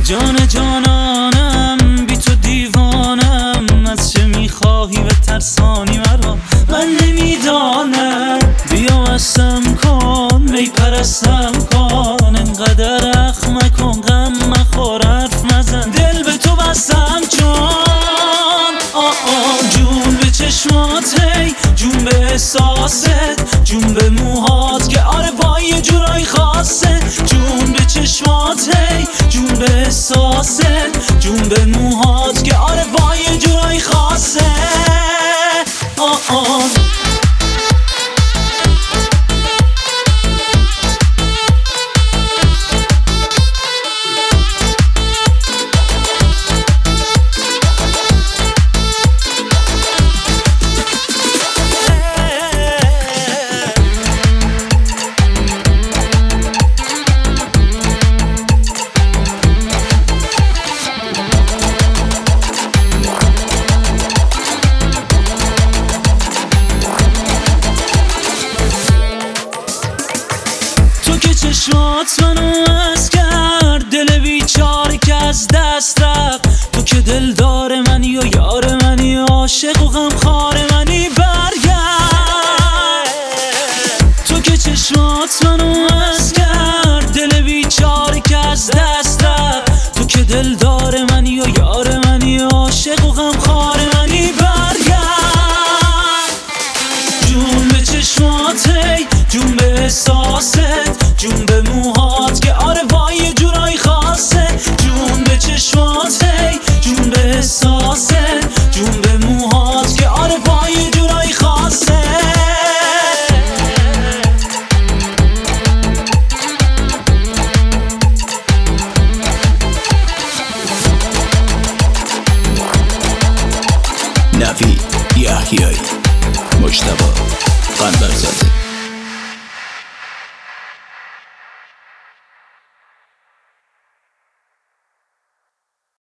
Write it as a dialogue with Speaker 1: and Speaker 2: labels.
Speaker 1: جان جانانم بی تو دیوانم، از چه میخواهی و ترسانی مرا من نمیدانم. بیا وصلم کن می پرستم کن، انقدر اخم مکن غم مخور حرف مزن، دل به تو بستم چون جون به چشمات هی، جون به احساست، جون به موهات که آره با یه جورایی خاصه. جون به چشمات هی، جون به احساست، جون به موهات که آره با یه جورایی خاصه. چشمات منو از کرد، دل بیچاره که از دست رفت. تو که دلدار منی و یار منی، عاشق و غمخوار منی، برگرد. تو که چشمات منو از کرد، دل بیچاره که از دست رفت. تو که دلدار منی و یار منی، عاشق و غمخوار منی، برگرد. جون به چشمات هی، جون به احساست، جون به موهات که آره با یه جورایی خاصه. جون به چشمات هی، جون به احساست، جون به موهات که آره با یه جورایی خاصه.
Speaker 2: نوید یحیایی، مجتبی قنبرزاده.